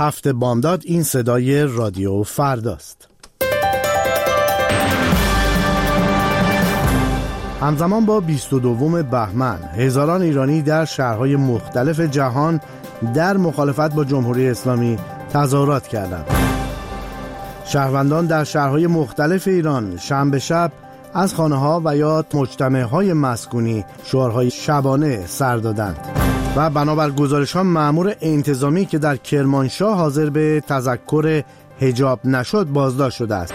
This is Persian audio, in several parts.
7 بامداد. این صدای رادیو فرداست. همزمان با 22 بهمن هزاران ایرانی در شهرهای مختلف جهان در مخالفت با جمهوری اسلامی تظاهرات کردند. شهروندان در شهرهای مختلف ایران شنبه شب از خانه‌ها و یا مجتمع‌های مسکونی شعارهای شبانه سر دادند و بنابر گزارش‌ها مأمور انتظامی که در کرمانشاه حاضر به تذکر حجاب نشد بازداشت شده است.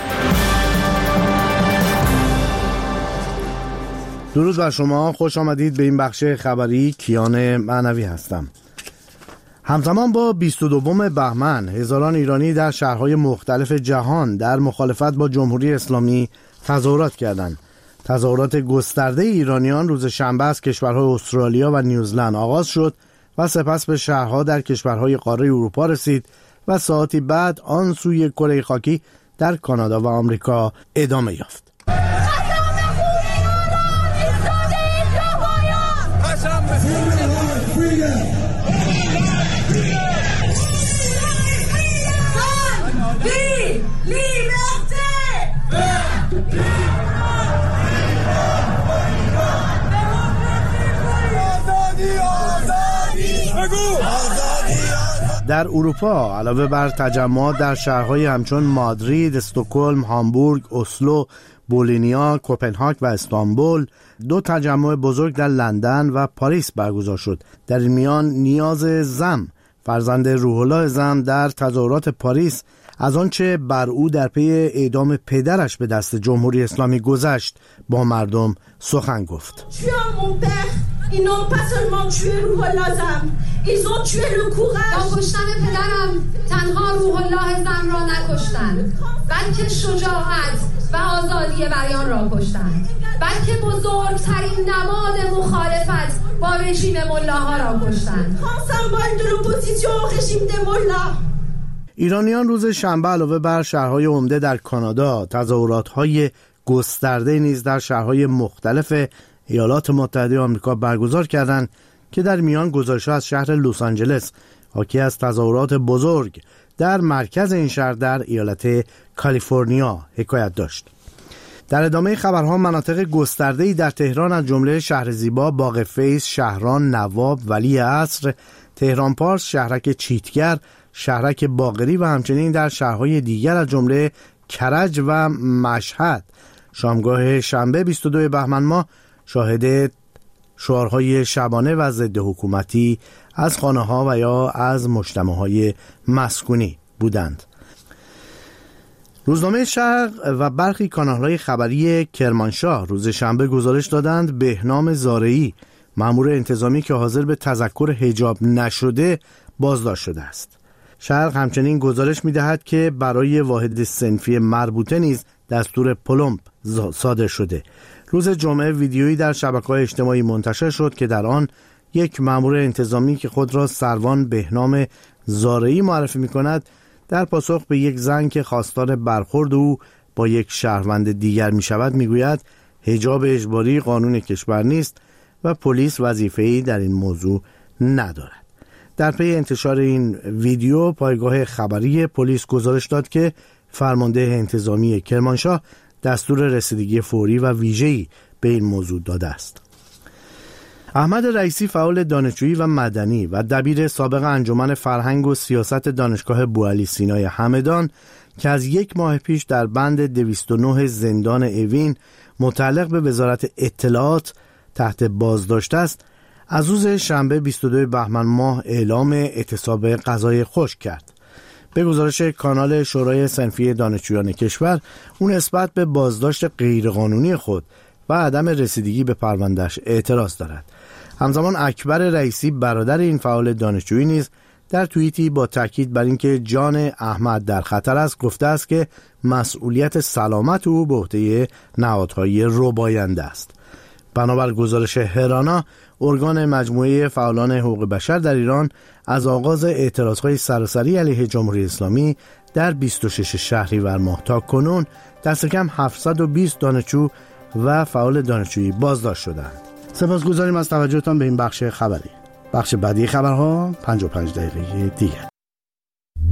درود بر شما، خوش آمدید به این بخش خبری. کیان معنوی هستم. همزمان با 22 بهمن هزاران ایرانی در شهرهای مختلف جهان در مخالفت با جمهوری اسلامی تظاهرات کردند. تظاهرات گسترده ایرانیان روز شنبه از کشورهای استرالیا و نیوزلند آغاز شد و سپس به شهرها در کشورهای قاره اروپا رسید و ساعتی بعد آن سوی کره خاکی در کانادا و آمریکا ادامه یافت. در اروپا علاوه بر تجمعات در شهرهای همچون مادرید، استکهلم، هامبورگ، اسلو، بولینیا، کوپنهاگ و استانبول، 2 تجمع بزرگ در لندن و پاریس برگزار شد. در این میان نیاز زم، فرزند روح الله زم، در تظاهرات پاریس از آنچه بر او در پی اعدام پدرش به دست جمهوری اسلامی گذشت با مردم سخن گفت. Ils n'ont pas seulement tué روح الله زم، ils ont tué le courage. با کشتن پدرم تنها روح الله زم را نکشتند، بلکه شجاعت و آزادی بیان را کشتند، بلکه بزرگترین نماد مخالفت با رژیم ملاها را کشتند. symbole de l'opposition au régime des mollahs. ایرانیان روز شنبه علاوه بر شهرهای عمده در کانادا تظاهرات‌های گسترده نیز در شهرهای مختلف ایالات متحده آمریکا برگزار کردند که در میان گزارش‌ها از شهر لس آنجلس حاکی از تظاهرات بزرگ در مرکز این شهر در ایالت کالیفرنیا حکایت داشت. در ادامه خبرها مناطق گسترده‌ای در تهران از جمله شهر زیبا، باغ فیض، شهران، نواب، ولی عصر، تهران پارس، شهرک چیتگر، شهرک باقری و همچنین در شهرهای دیگر از جمله کرج و مشهد شامگاه شنبه 22 بهمن ماه شاهد شعارهای شبانه و ضد حکومتی از خانه‌ها و یا از مجتمع‌های مسکونی بودند. روزنامه شرق و برخی کانال‌های خبری کرمانشاه روز شنبه گزارش دادند بهنام زارعی، مأمور انتظامی که حاضر به تذکر حجاب نشده بازداشت شده است. شرق همچنین گزارش می‌دهد که برای واحد صنفی مربوطه نیز دستور پلمب صادر شده. روز جمعه ویدیویی در شبکه‌های اجتماعی منتشر شد که در آن یک مأمور انتظامی که خود را سروان بهنام زارعی معرفی می‌کند در پاسخ به یک زن که خواستار برخورد او با یک شهروند دیگر می‌شود می‌گوید حجاب اجباری قانون کشور نیست و پلیس وظیفه‌ای در این موضوع ندارد. در پی انتشار این ویدیو پایگاه خبری پلیس گزارش داد که فرمانده انتظامی کرمانشاه دستور رسیدگی فوری و ویژه‌ای به این موضوع داده است. احمد رئیسی فعال دانشجویی و مدنی و دبیر سابق انجمن فرهنگ و سیاست دانشگاه بوعلی سینای همدان که از 1 ماه پیش در بند 209 زندان اوین متعلق به وزارت اطلاعات تحت بازداشت است، از روز شنبه 22 بهمن ماه اعلام اعتصاب غذای خشک کرد. به گزارش کانال شورای صنفی دانشجویان کشور، اون نسبت به بازداشت غیرقانونی خود و عدم رسیدگی به پروندهش اعتراض دارد. همزمان اکبر رئیسی برادر این فعال دانشجویی نیز در توییتی با تاکید بر اینکه جان احمد در خطر است گفته است که مسئولیت سلامت او به عهده نهادهای رباینده است. بنابر گزارش هرانا، ارگان مجموعه فعالان حقوق بشر در ایران از آغاز اعتراضهای سراسری علیه جمهوری اسلامی در 26 شهریور ماه تا کنون دست کم 720 دانشجو و فعال دانشجویی بازداشت شدند. سپاسگزاریم از توجهتان به این بخش خبری. بخش بعدی خبرها 55 دقیقه دیگر.